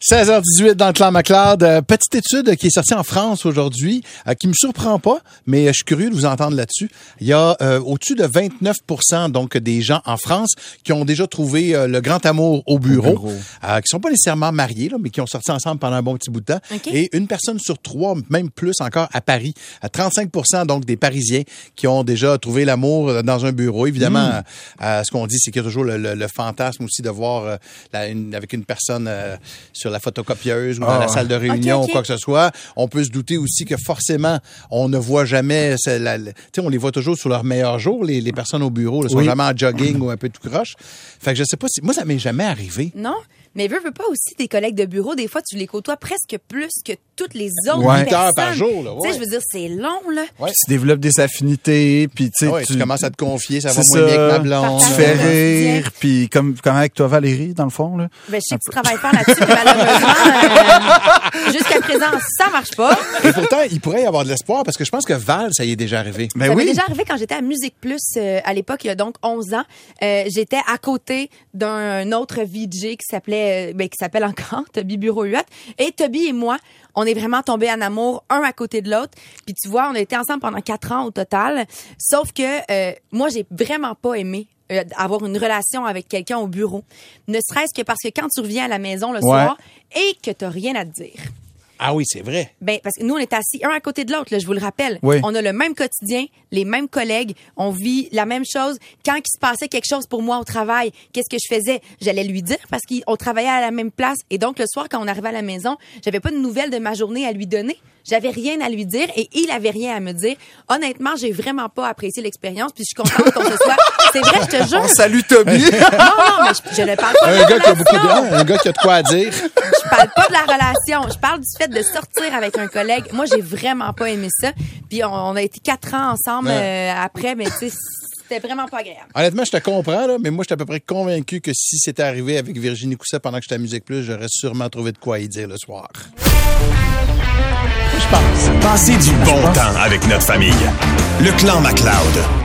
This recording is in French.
16h18 dans le Clan MacLeod. Petite étude qui est sortie en France aujourd'hui, qui me surprend pas, mais je suis curieux de vous entendre là-dessus. Il y a au-dessus de 29% donc des gens en France qui ont déjà trouvé le grand amour au bureau. Qui sont pas nécessairement mariés, là, mais qui ont sorti ensemble pendant un bon petit bout de temps. Okay. Et une personne sur trois, même plus encore à Paris, à 35% donc des Parisiens qui ont déjà trouvé l'amour dans un bureau. Évidemment, ce qu'on dit, c'est qu'il y a toujours le fantasme aussi de voir avec une personne sur la photocopieuse ou dans la salle de réunion ou quoi que ce soit. On peut se douter aussi que forcément, on ne voit jamais... Tu sais, on les voit toujours sur leur meilleur jour, les personnes au bureau. Ils sont jamais en jogging ou un peu tout croche. Fait que je sais pas si... Moi, ça m'est jamais arrivé. Non, mais veux pas aussi tes collègues de bureau, des fois, tu les côtoies presque plus que toutes les autres personnes. 8 heures par jour, là. Tu sais, je veux dire, c'est long, là. Ouais. Tu développes des affinités, puis tu sais... tu commences à te confier, ça va moins bien que ma blonde. Tu fais rire, puis comme avec toi, Valérie, dans le fond, là. Ben, je sais que tu travailles fort là-dessus, mais malheureusement, jusqu'à présent, ça marche pas. Et pourtant, il pourrait y avoir de l'espoir, parce que je pense que Val, ça y est déjà arrivé. Ça m'est déjà arrivé quand j'étais à Musique Plus, à l'époque, il y a donc 11 ans. J'étais à côté d'un autre VJ qui s'appelle encore Toby Bureau 8. Et Toby et moi, on est vraiment tombés en amour, un à côté de l'autre. Puis tu vois, on a été ensemble pendant 4 ans au total. Sauf que moi, j'ai vraiment pas aimé avoir une relation avec quelqu'un au bureau. Ne serait-ce que parce que quand tu reviens à la maison le soir et que t'as rien à te dire. Ah oui, c'est vrai. Ben, parce que nous, on est assis un à côté de l'autre, là, je vous le rappelle. Oui. On a le même quotidien, les mêmes collègues, on vit la même chose. Quand il se passait quelque chose pour moi au travail, qu'est-ce que je faisais? J'allais lui dire parce qu'on travaillait à la même place. Et donc, le soir, quand on arrivait à la maison, j'avais pas de nouvelles de ma journée à lui donner. J'avais rien à lui dire et il avait rien à me dire. Honnêtement, j'ai vraiment pas apprécié l'expérience puis je suis contente qu'on se soit... C'est vrai, je te jure. On salue Toby. Non, mais je ne parle pas de la relation. Un gars qui a de quoi à dire. Je parle pas de la relation. Je parle du fait de sortir avec un collègue. Moi, j'ai vraiment pas aimé ça. Puis on a été 4 ans ensemble après, mais tu sais, c'était vraiment pas agréable. Honnêtement, je te comprends, là, mais moi, je suis à peu près convaincu que si c'était arrivé avec Virginie Coussat pendant que j'étais à Musique Plus, j'aurais sûrement trouvé de quoi y dire le soir. Je pense. Passez du bon temps avec notre famille. Le Clan MacLeod.